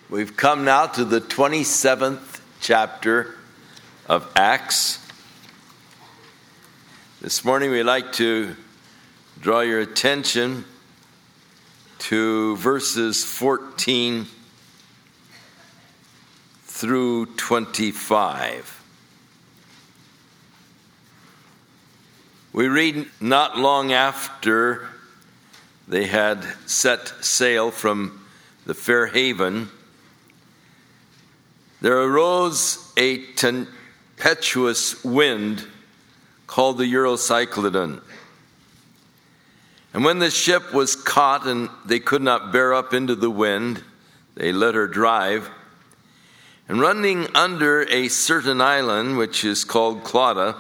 We've come now to the 27th chapter of Acts. This morning we'd like to draw your attention to verses 14 through 25. We read, not long after they had set sail from the Fair Haven, there arose a tempestuous wind called the Eurocyclodon. And when the ship was caught and they could not bear up into the wind, they let her drive. And running under a certain island, which is called Clauda,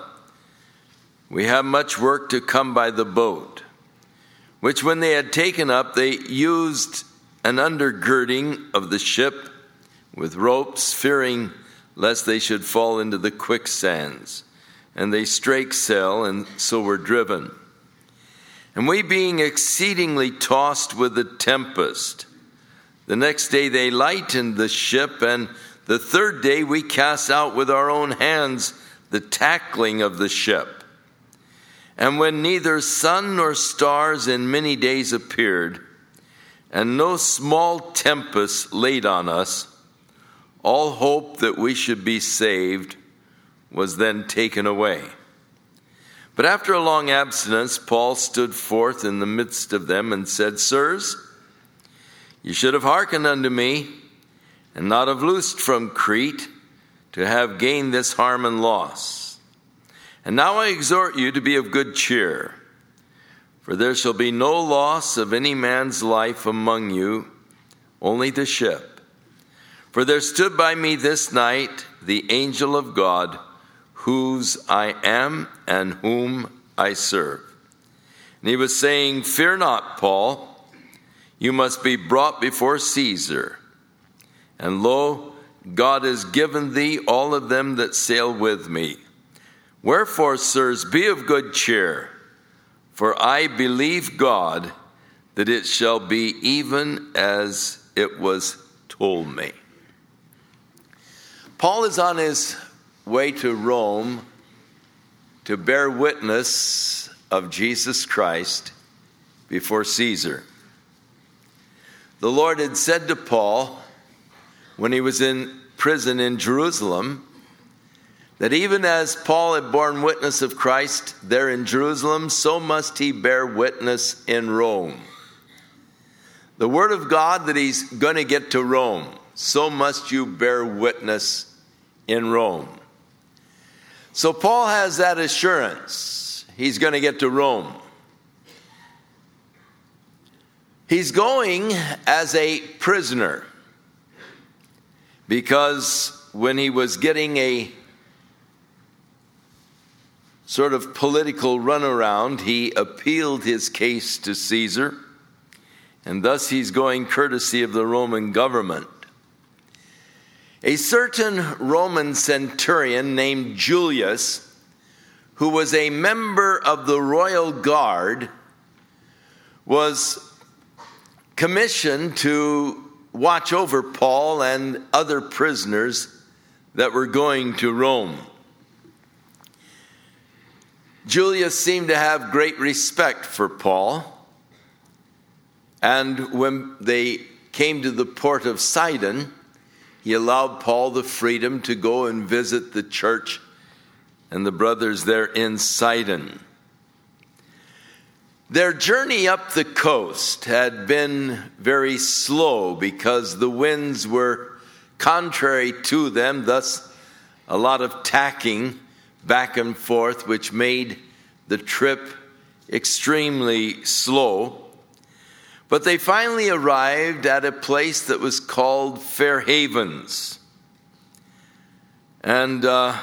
we have much work to come by the boat, which when they had taken up, they used an undergirding of the ship with ropes, fearing lest they should fall into the quicksands. And they strake sail, and so were driven. And we being exceedingly tossed with the tempest, the next day they lightened the ship, and the third day we cast out with our own hands the tackling of the ship. And when neither sun nor stars in many days appeared, and no small tempest laid on us, all hope that we should be saved was then taken away. But after a long abstinence, Paul stood forth in the midst of them and said, Sirs, you should have hearkened unto me, and not have loosed from Crete, to have gained this harm and loss. And now I exhort you to be of good cheer, for there shall be no loss of any man's life among you, only the ship. For there stood by me this night the angel of God, whose I am and whom I serve. And he was saying, Fear not, Paul, you must be brought before Caesar. And lo, God has given thee all of them that sail with me. Wherefore, sirs, be of good cheer, for I believe God that it shall be even as it was told me. Paul is on his way to Rome to bear witness of Jesus Christ before Caesar. The Lord had said to Paul when he was in prison in Jerusalem that even as Paul had borne witness of Christ there in Jerusalem, so must he bear witness in Rome. The word of God that he's going to get to Rome, so must you bear witness in Rome. So Paul has that assurance. He's going to get to Rome. He's going as a prisoner because when he was getting a sort of political runaround, he appealed his case to Caesar, and thus he's going courtesy of the Roman government. A certain Roman centurion named Julius, who was a member of the royal guard, was commissioned to watch over Paul and other prisoners that were going to Rome. Julius seemed to have great respect for Paul, and when they came to the port of Sidon, he allowed Paul the freedom to go and visit the church and the brothers there in Sidon. Their journey up the coast had been very slow because the winds were contrary to them, thus a lot of tacking back and forth, which made the trip extremely slow. But they finally arrived at a place that was called Fair Havens. And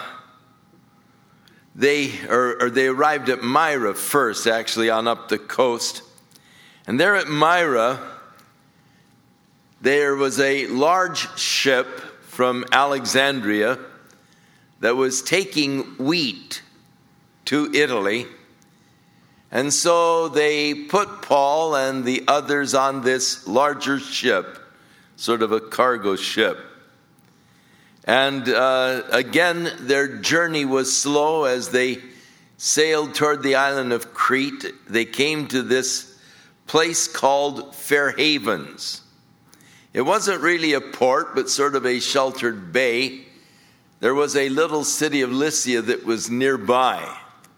they arrived at Myra first, actually, on up the coast. And there at Myra, there was a large ship from Alexandria that was taking wheat to Italy. And so they put Paul and the others on this larger ship sort of a cargo ship. And again, their journey was slow as they sailed toward the island of Crete. They came to this place called Fair Havens. It wasn't really a port, but sort of a sheltered bay. There was a little city of Lycia that was nearby.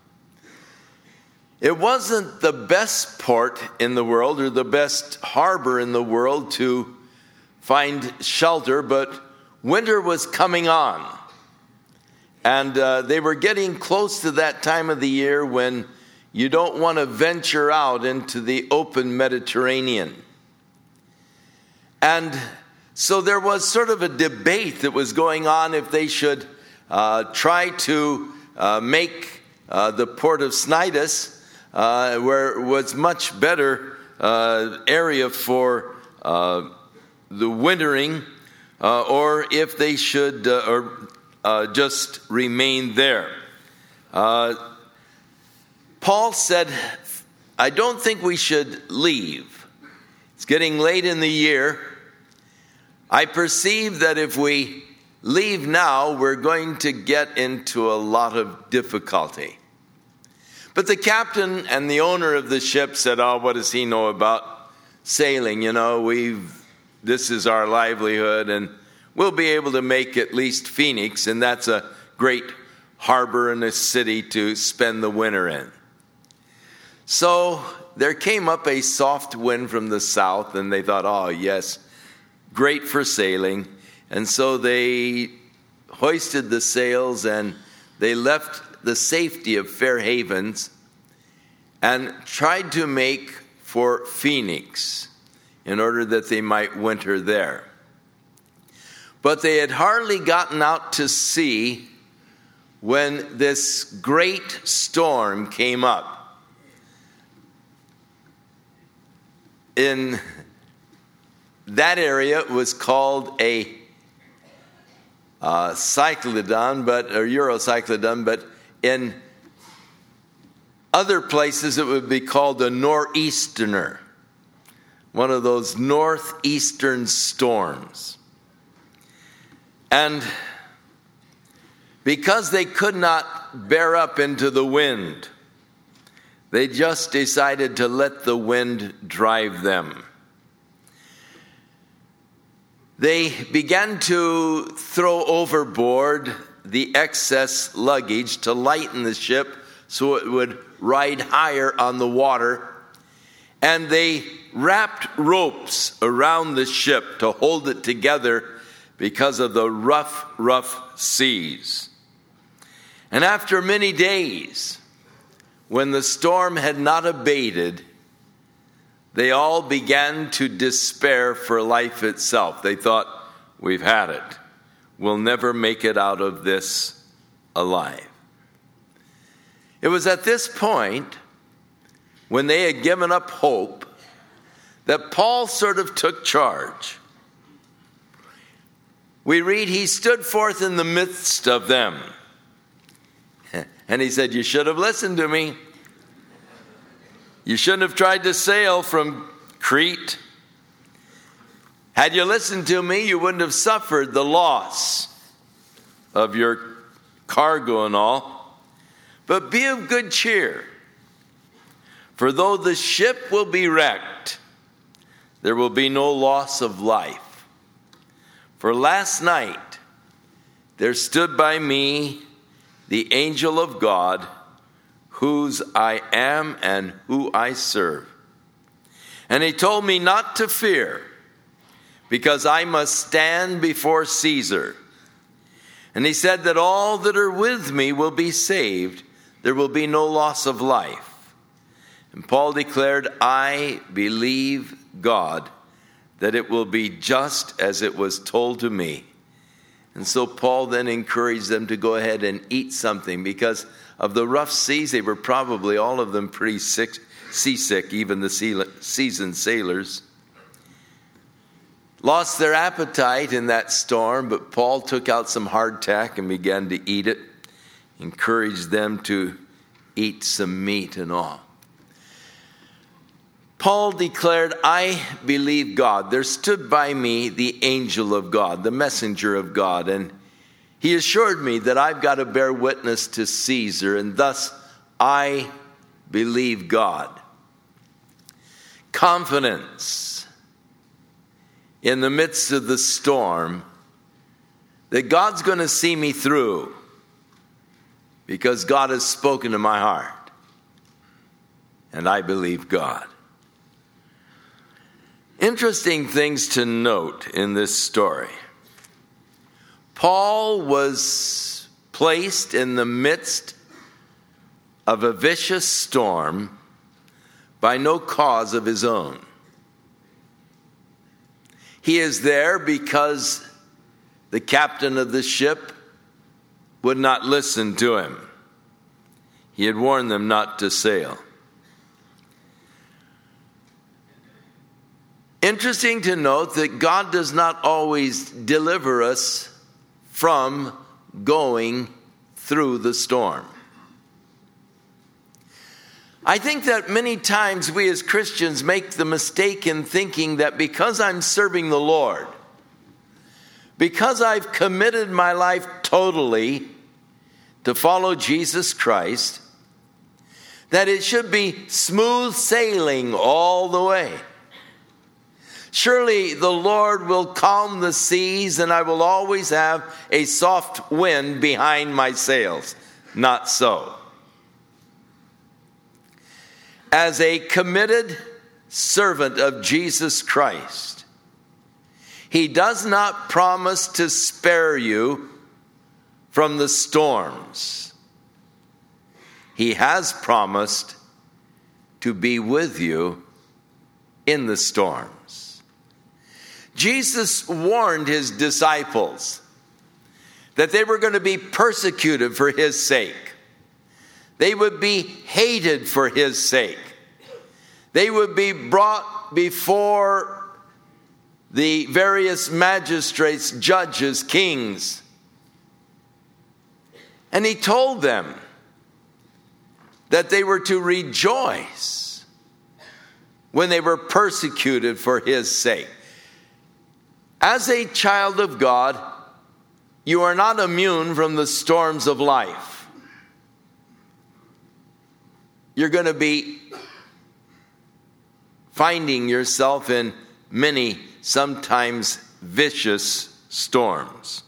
It wasn't the best port in the world or the best harbor in the world to find shelter, but winter was coming on. And they were getting close to that time of the year when you don't want to venture out into the open Mediterranean. And so there was sort of a debate that was going on if they should try to make the port of Cnidus, where it was much better area for the wintering, or if they should just remain there. Paul said, I don't think we should leave. It's getting late in the year. I perceive that if we leave now, we're going to get into a lot of difficulty. But the captain and the owner of the ship said, oh, what does he know about sailing? You know, this is our livelihood, and we'll be able to make at least Phoenix, and that's a great harbor and a city to spend the winter in. So there came up a soft wind from the south, and they thought, oh, yes, great for sailing. And so they hoisted the sails, and they left the safety of Fair Havens and tried to make for Phoenix in order that they might winter there. But they had hardly gotten out to sea when this great storm came up. In that area, it was called a cyclodon, or Eurocyclodon, but in other places it would be called a nor'easterner, one of those northeastern storms. And because they could not bear up into the wind, they just decided to let the wind drive them. They began to throw overboard the excess luggage to lighten the ship so it would ride higher on the water. And they wrapped ropes around the ship to hold it together because of the rough seas. And after many days, when the storm had not abated, they all began to despair for life itself. They thought, we've had it. We'll never make it out of this alive. It was at this point, when they had given up hope, that Paul sort of took charge. We read, he stood forth in the midst of them. And he said, you should have listened to me. You shouldn't have tried to sail from Crete. Had you listened to me, you wouldn't have suffered the loss of your cargo and all. But be of good cheer. For though the ship will be wrecked, there will be no loss of life. For last night there stood by me the angel of God, whose I am and who I serve. And he told me not to fear, because I must stand before Caesar. And he said that all that are with me will be saved. There will be no loss of life. And Paul declared, I believe God, that it will be just as it was told to me. And so Paul then encouraged them to go ahead and eat something, because of the rough seas, they were probably all of them pretty seasick, even the seasoned sailors. Lost their appetite in that storm, but Paul took out some hardtack and began to eat it, encouraged them to eat some meat and all. Paul declared, I believe God. There stood by me the angel of God, the messenger of God, and he assured me that I've got to bear witness to Caesar, and thus I believe God. Confidence in the midst of the storm that God's going to see me through because God has spoken to my heart, and I believe God. Interesting things to note in this story. Paul was placed in the midst of a vicious storm by no cause of his own. He is there because the captain of the ship would not listen to him. He had warned them not to sail. Interesting to note that God does not always deliver us from going through the storm. I think that many times we as Christians make the mistake in thinking that because I'm serving the Lord, because I've committed my life totally to follow Jesus Christ, that it should be smooth sailing all the way. Surely the Lord will calm the seas, and I will always have a soft wind behind my sails. Not so. As a committed servant of Jesus Christ, He does not promise to spare you from the storms. He has promised to be with you in the storms. Jesus warned his disciples that they were going to be persecuted for his sake. They would be hated for his sake. They would be brought before the various magistrates, judges, kings. And he told them that they were to rejoice when they were persecuted for his sake. As a child of God, you are not immune from the storms of life. You're going to be finding yourself in many, sometimes vicious storms.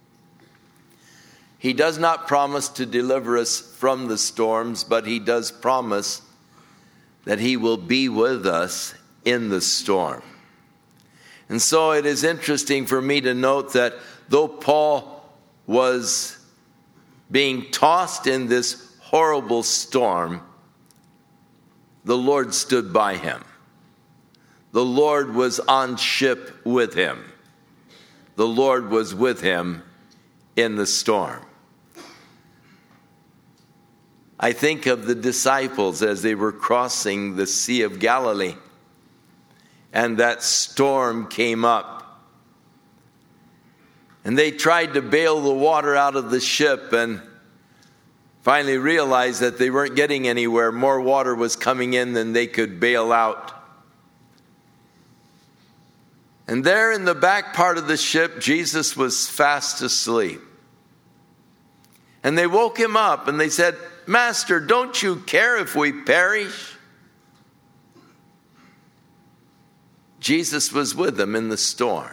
He does not promise to deliver us from the storms, but he does promise that he will be with us in the storm. And so it is interesting for me to note that though Paul was being tossed in this horrible storm, the Lord stood by him. The Lord was on ship with him. The Lord was with him in the storm. I think of the disciples as they were crossing the Sea of Galilee, and that storm came up. And they tried to bail the water out of the ship and finally realized that they weren't getting anywhere. More water was coming in than they could bail out. And there in the back part of the ship, Jesus was fast asleep. And they woke him up and they said, "Master, don't you care if we perish?" Jesus was with them in the storm.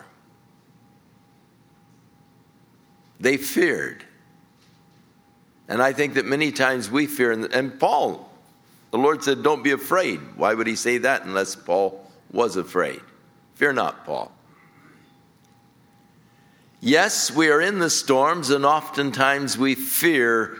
They feared. And I think that many times we fear. And Paul, the Lord said, don't be afraid. Why would he say that unless Paul was afraid? Fear not, Paul. Yes, we are in the storms, and oftentimes we fear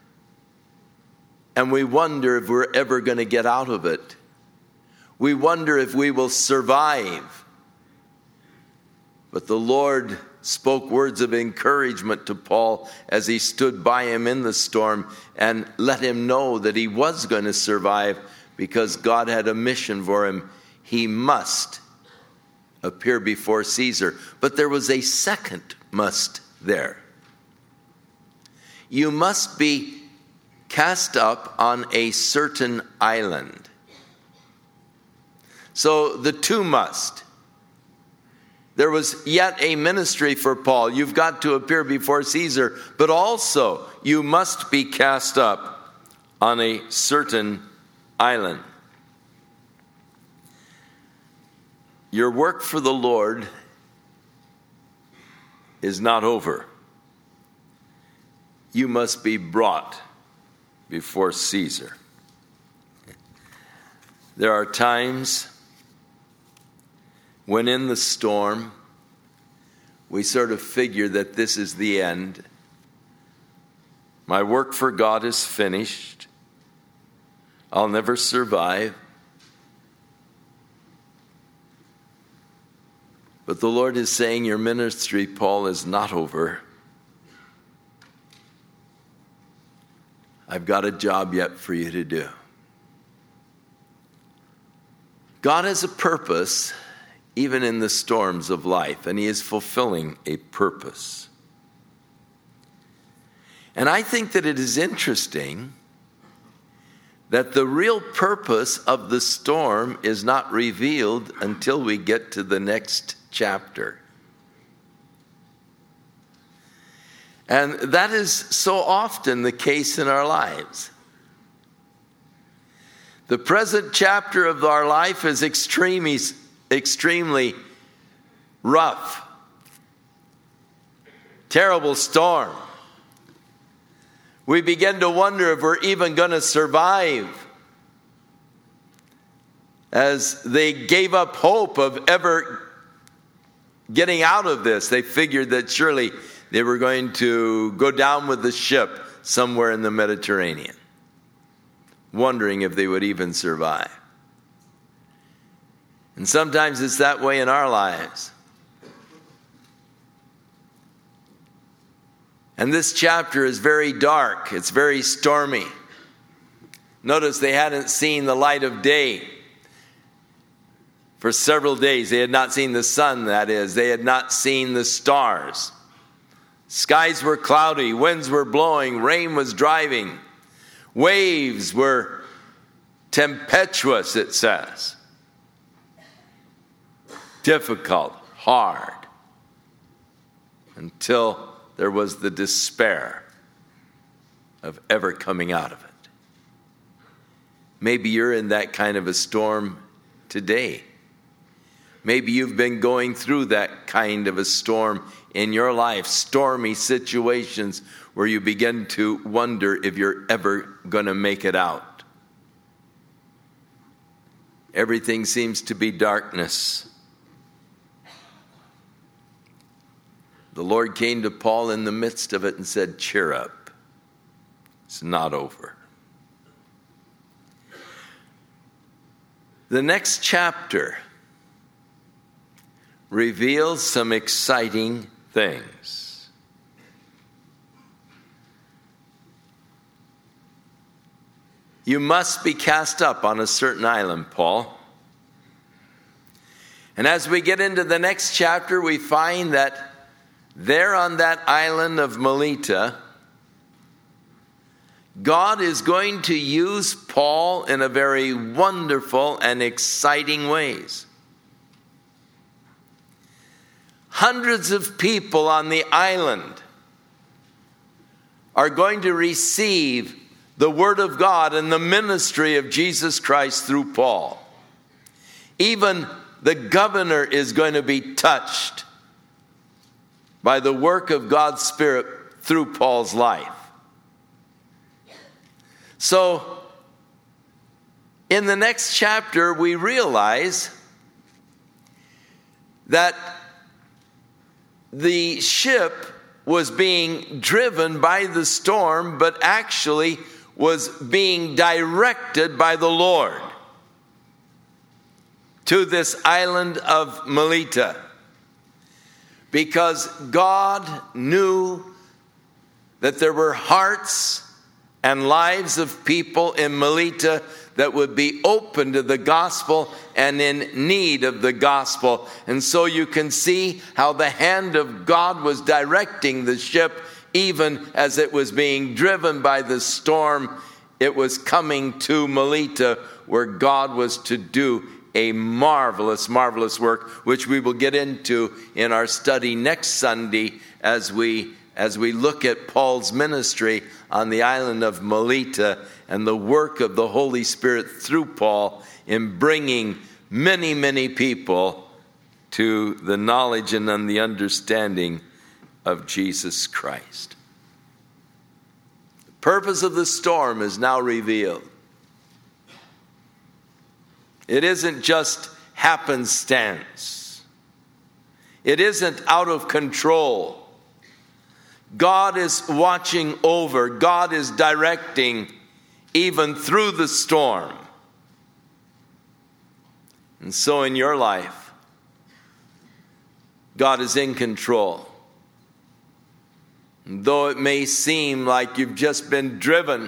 and we wonder if we're ever going to get out of it. We wonder if we will survive. But the Lord spoke words of encouragement to Paul as he stood by him in the storm and let him know that he was going to survive because God had a mission for him. He must appear before Caesar. But there was a second must there. You must be cast up on a certain island. So the two must. There was yet a ministry for Paul. You've got to appear before Caesar, but also you must be cast up on a certain island. Your work for the Lord is not over. You must be brought before Caesar. There are times when in the storm, we sort of figure that this is the end. My work for God is finished. I'll never survive. But the Lord is saying, your ministry, Paul, is not over. I've got a job yet for you to do. God has a purpose even in the storms of life, and he is fulfilling a purpose. And I think that it is interesting that the real purpose of the storm is not revealed until we get to the next chapter. And that is so often the case in our lives. The present chapter of our life is extremely rough. Terrible storm. We begin to wonder if we're even going to survive. As they gave up hope of ever getting out of this, they figured that surely they were going to go down with the ship somewhere in the Mediterranean, wondering if they would even survive. And sometimes it's that way in our lives. And this chapter is very dark. It's very stormy. Notice they hadn't seen the light of day for several days. They had not seen the sun, that is. They had not seen the stars. Skies were cloudy. Winds were blowing. Rain was driving. Waves were tempestuous, it says. Difficult, hard, until there was the despair of ever coming out of it. Maybe you're in that kind of a storm today. Maybe you've been going through that kind of a storm in your life, stormy situations where you begin to wonder if you're ever going to make it out. Everything seems to be darkness. The Lord came to Paul in the midst of it and said, cheer up. It's not over. The next chapter reveals some exciting things. You must be cast up on a certain island, Paul. And as we get into the next chapter, we find that there on that island of Melita, God is going to use Paul in a very wonderful and exciting ways. Hundreds of people on the island are going to receive the Word of God and the ministry of Jesus Christ through Paul. Even the governor is going to be touched by the work of God's Spirit through Paul's life. So, in the next chapter, we realize that the ship was being driven by the storm, but actually was being directed by the Lord to this island of Melita. Because God knew that there were hearts and lives of people in Melita that would be open to the gospel and in need of the gospel. And so you can see how the hand of God was directing the ship, even as it was being driven by the storm. It was coming to Melita, where God was to do a marvelous, marvelous work, which we will get into in our study next Sunday as we look at Paul's ministry on the island of Melita and the work of the Holy Spirit through Paul in bringing many, many people to the knowledge and the understanding of Jesus Christ. The purpose of the storm is now revealed. It isn't just happenstance. It isn't out of control. God is watching over. God is directing even through the storm. And so in your life, God is in control. And though it may seem like you've just been driven,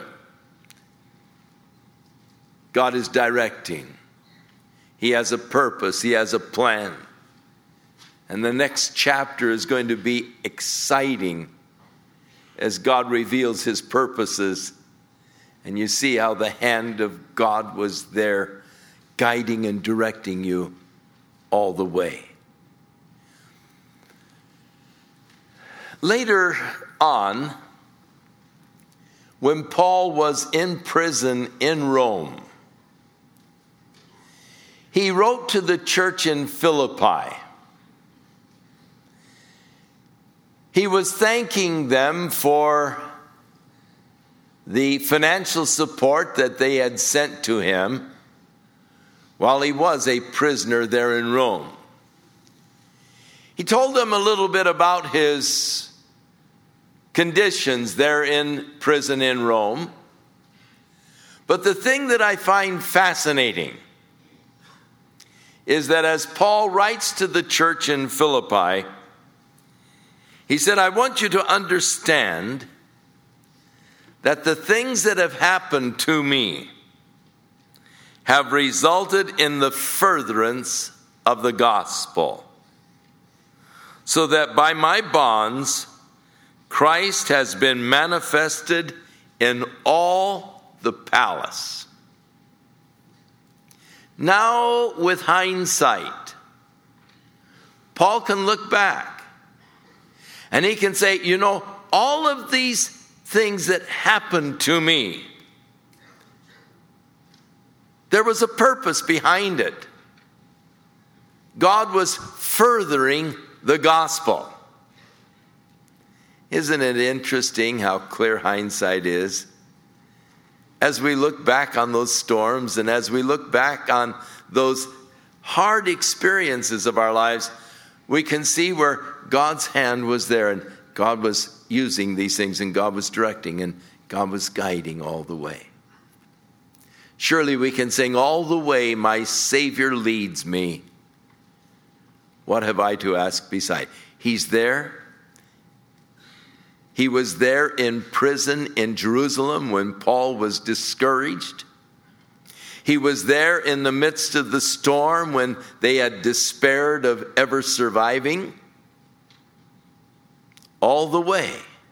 God is directing. He has a purpose. He has a plan. And the next chapter is going to be exciting as God reveals his purposes. And you see how the hand of God was there guiding and directing you all the way. Later on, when Paul was in prison in Rome, he wrote to the church in Philippi. He was thanking them for the financial support that they had sent to him while he was a prisoner there in Rome. He told them a little bit about his conditions there in prison in Rome. But the thing that I find fascinating is that as Paul writes to the church in Philippi, he said, I want you to understand that the things that have happened to me have resulted in the furtherance of the gospel, so that by my bonds, Christ has been manifested in all the palace. Now, with hindsight, Paul can look back and he can say, you know, all of these things that happened to me, there was a purpose behind it. God was furthering the gospel. Isn't it interesting how clear hindsight is? As we look back on those storms and as we look back on those hard experiences of our lives, we can see where God's hand was there and God was using these things and God was directing and God was guiding all the way. Surely we can sing, all the way my Savior leads me. What have I to ask beside? He's there. He was there in prison in Jerusalem when Paul was discouraged. He was there in the midst of the storm when they had despaired of ever surviving. All the way,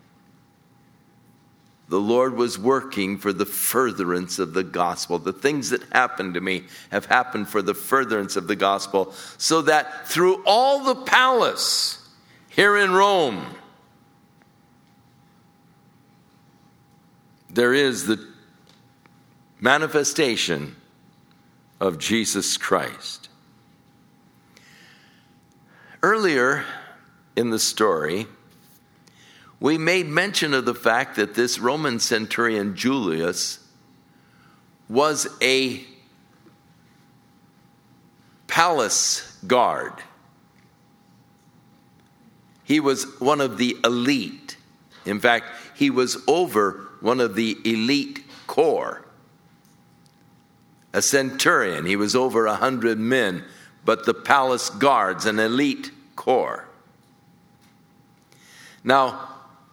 the Lord was working for the furtherance of the gospel. The things that happened to me have happened for the furtherance of the gospel, so that through all the palace here in Rome, there is the manifestation of Jesus Christ. Earlier in the story, we made mention of the fact that this Roman centurion Julius was a palace guard. He was one of the elite. In fact, he was over one of the elite corps. A centurion, he was over 100 men, but the palace guards, an elite corps. Now,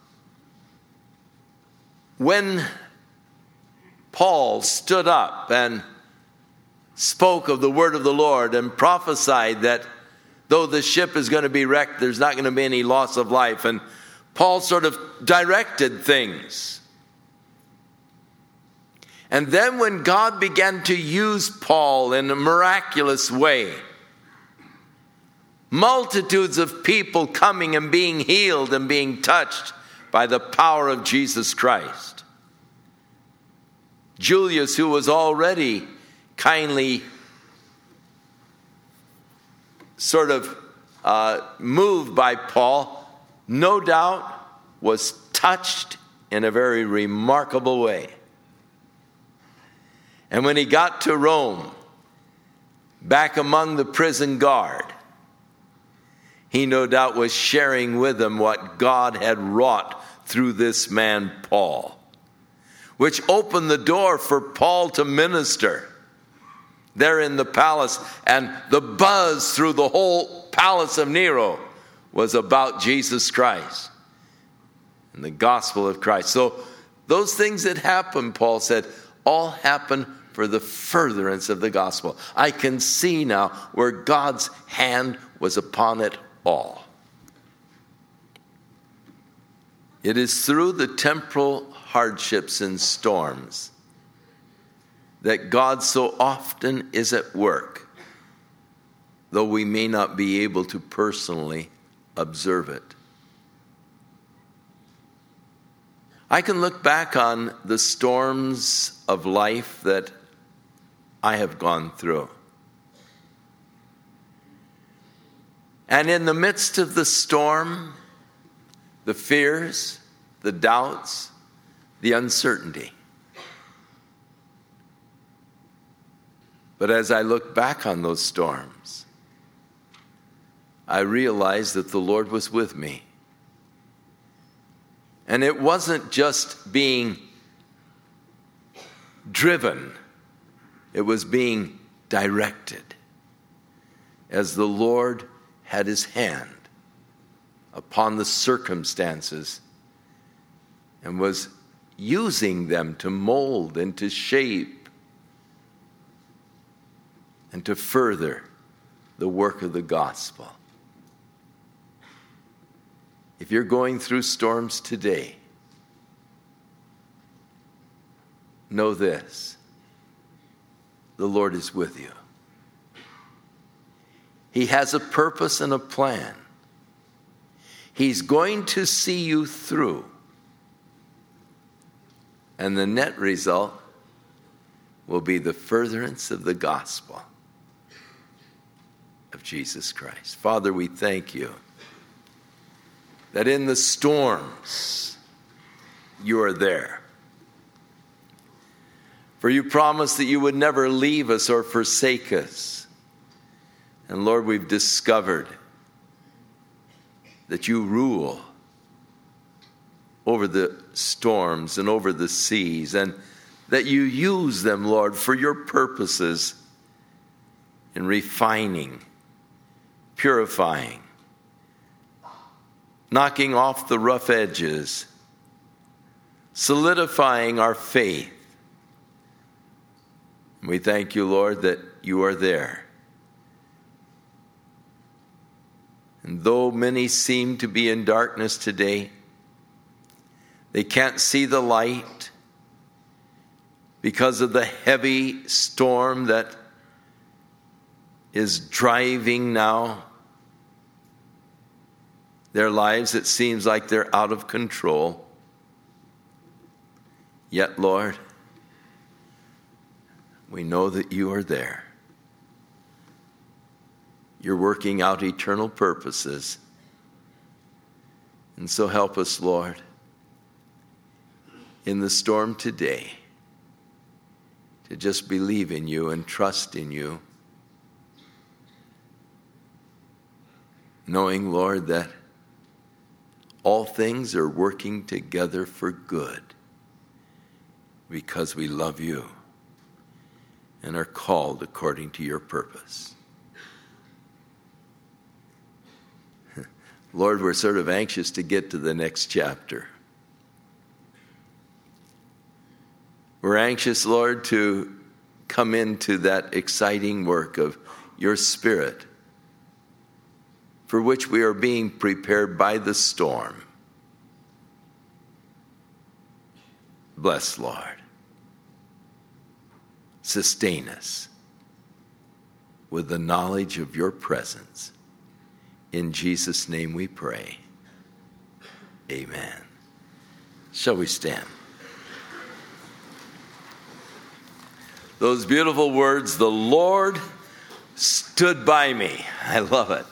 when Paul stood up and spoke of the word of the Lord and prophesied that though the ship is going to be wrecked, there's not going to be any loss of life, and Paul sort of directed things. And then when God began to use Paul in a miraculous way, multitudes of people coming and being healed and being touched by the power of Jesus Christ. Julius, who was already kindly sort of moved by Paul, no doubt was touched in a very remarkable way. And when he got to Rome, back among the prison guard, he no doubt was sharing with them what God had wrought through this man Paul, which opened the door for Paul to minister there in the palace. And the buzz through the whole palace of Nero was about Jesus Christ and the gospel of Christ. So those things that happened, Paul said, all happened for the furtherance of the gospel. I can see now where God's hand was upon it all. It is through the temporal hardships and storms that God so often is at work, though we may not be able to personally observe it. I can look back on the storms of life that I have gone through. And in the midst of the storm, the fears, the doubts, the uncertainty. But as I look back on those storms, I realized that the Lord was with me. And it wasn't just being driven, it was being directed as the Lord had his hand upon the circumstances and was using them to mold and to shape and to further the work of the gospel. If you're going through storms today, know this: the Lord is with you. He has a purpose and a plan. He's going to see you through. And the net result will be the furtherance of the gospel of Jesus Christ. Father, we thank you that in the storms you are there. For you promised that you would never leave us or forsake us. And Lord, we've discovered that you rule over the storms and over the seas, and that you use them, Lord, for your purposes in refining, purifying, knocking off the rough edges, solidifying our faith. We thank you, Lord, that you are there. And though many seem to be in darkness today, they can't see the light because of the heavy storm that is driving now their lives. It seems like they're out of control. Yet, Lord, we know that you are there. You're working out eternal purposes. And so help us, Lord, in the storm today, to just believe in you and trust in you, knowing, Lord, that all things are working together for good because we love you and are called according to your purpose. Lord, we're sort of anxious to get to the next chapter. We're anxious, Lord, to come into that exciting work of your Spirit, for which we are being prepared by the storm. Bless, Lord. sustain us with the knowledge of your presence. In Jesus' name we pray. Amen. Shall we stand? Those beautiful words, the Lord stood by me. I love it.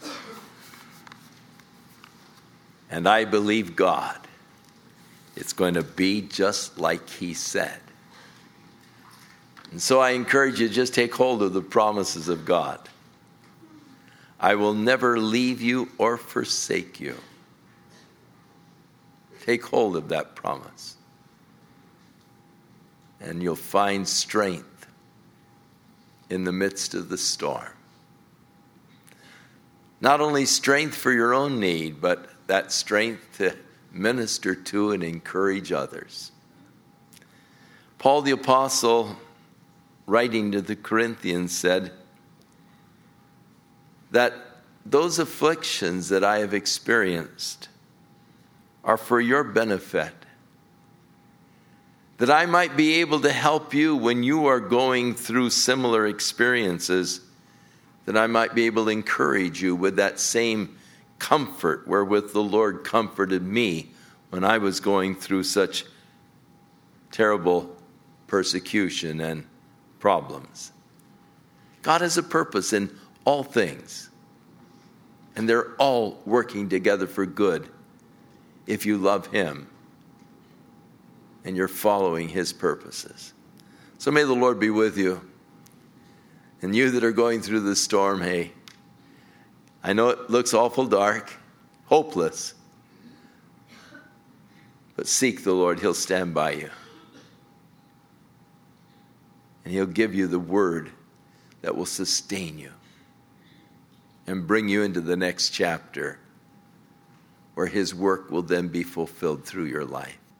And I believe God. It's going to be just like he said. And so I encourage you to just take hold of the promises of God. I will never leave you or forsake you. Take hold of that promise. And you'll find strength in the midst of the storm. Not only strength for your own need, but that strength to minister to and encourage others. Paul the Apostle, writing to the Corinthians, said that those afflictions that I have experienced are for your benefit, that I might be able to help you when you are going through similar experiences, that I might be able to encourage you with that same comfort wherewith the Lord comforted me when I was going through such terrible persecution and problems. God has a purpose in all things, and they're all working together for good if you love him and you're following his purposes. So may the Lord be with you. And you that are going through the storm, hey, I know it looks awful dark, hopeless, but seek the Lord. He'll stand by you. And he'll give you the word that will sustain you and bring you into the next chapter where his work will then be fulfilled through your life.